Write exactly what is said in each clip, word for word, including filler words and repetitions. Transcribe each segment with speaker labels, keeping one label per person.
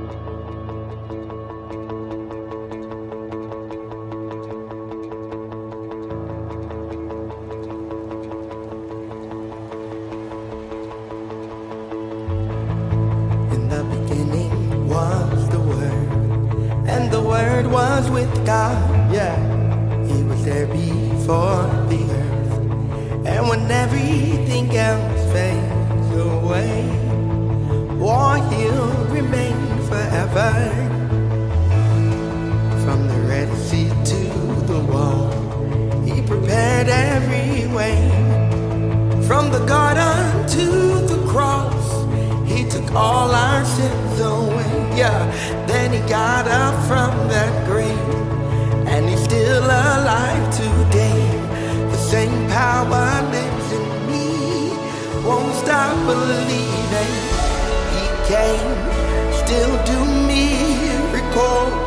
Speaker 1: And the Word was with God, yeah. He was there before the earth. And when everything else fades away, war, He'll remain forever. From the Red Sea to the wall, He prepared every way. From the garden to the cross, He took all our sins away, yeah. Then He got up from that grave, and He's still alive today. The same power lives in me, won't stop believing. He came, still do miracles,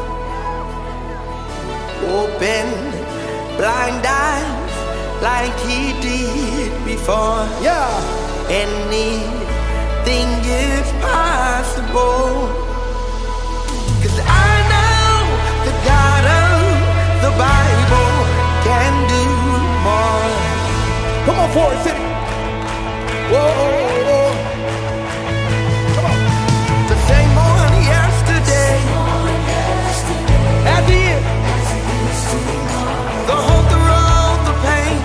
Speaker 1: open blind eyes like He did before, yeah. Anything is possible, 'cause I know the God of the Bible can do more. Come on, Forest City. Whoa, whoa. Come on. The same one yesterday, as He is. The hope, the road, the pain,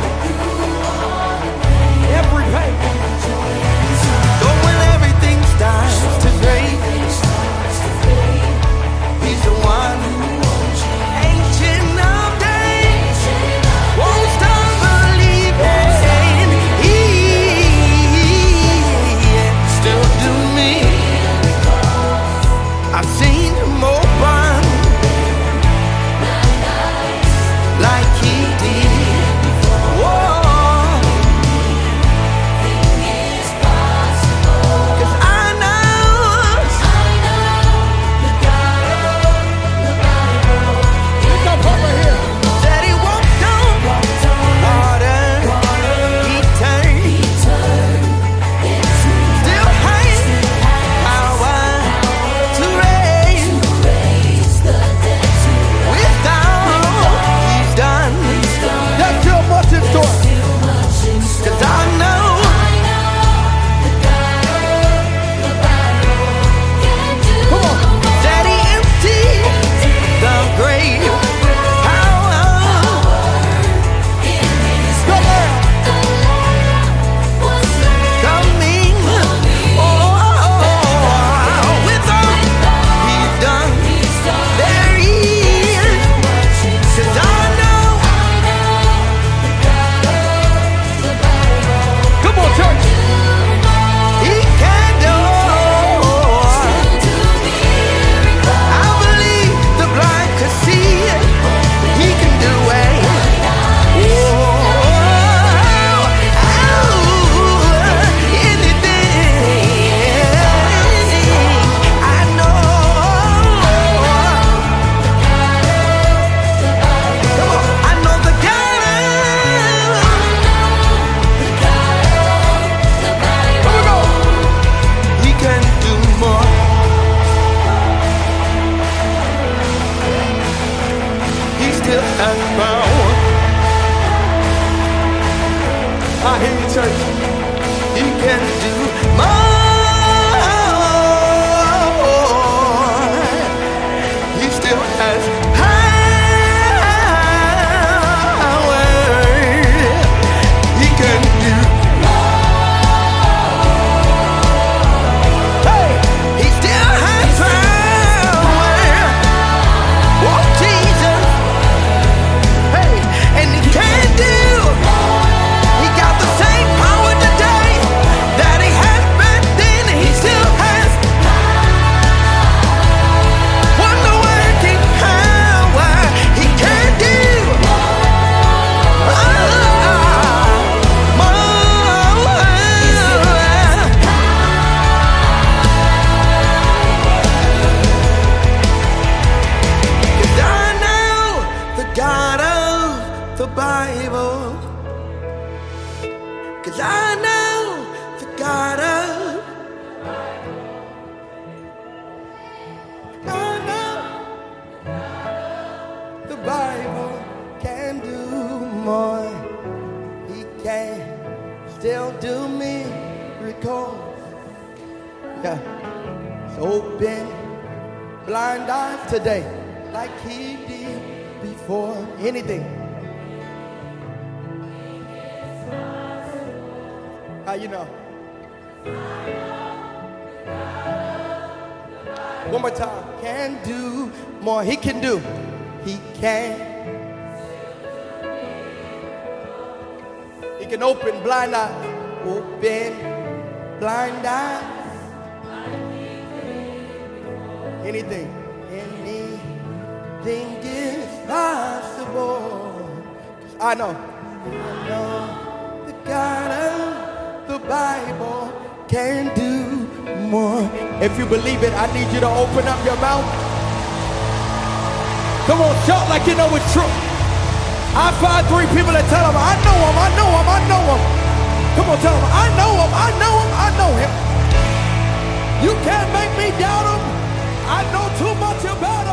Speaker 1: every pain. But when everything starts to fade, He's the one, Ancient of Days, won't stop believing. He Yeah. So open blind eyes today like he did before. Anything. How you know? One more time. Can do more. He can do. He can. He can open blind eyes. Open blind eyes. Anything. Anything is possible. I know. I know the God of the Bible can do more. If you believe it, I need you to open up your mouth. Come on, shout like you know it's true. I find three people that tell him, I know him, I know him, I know him. Come on, tell him, I know him, I know him, I know him. You can't make me doubt him. I know too much about him.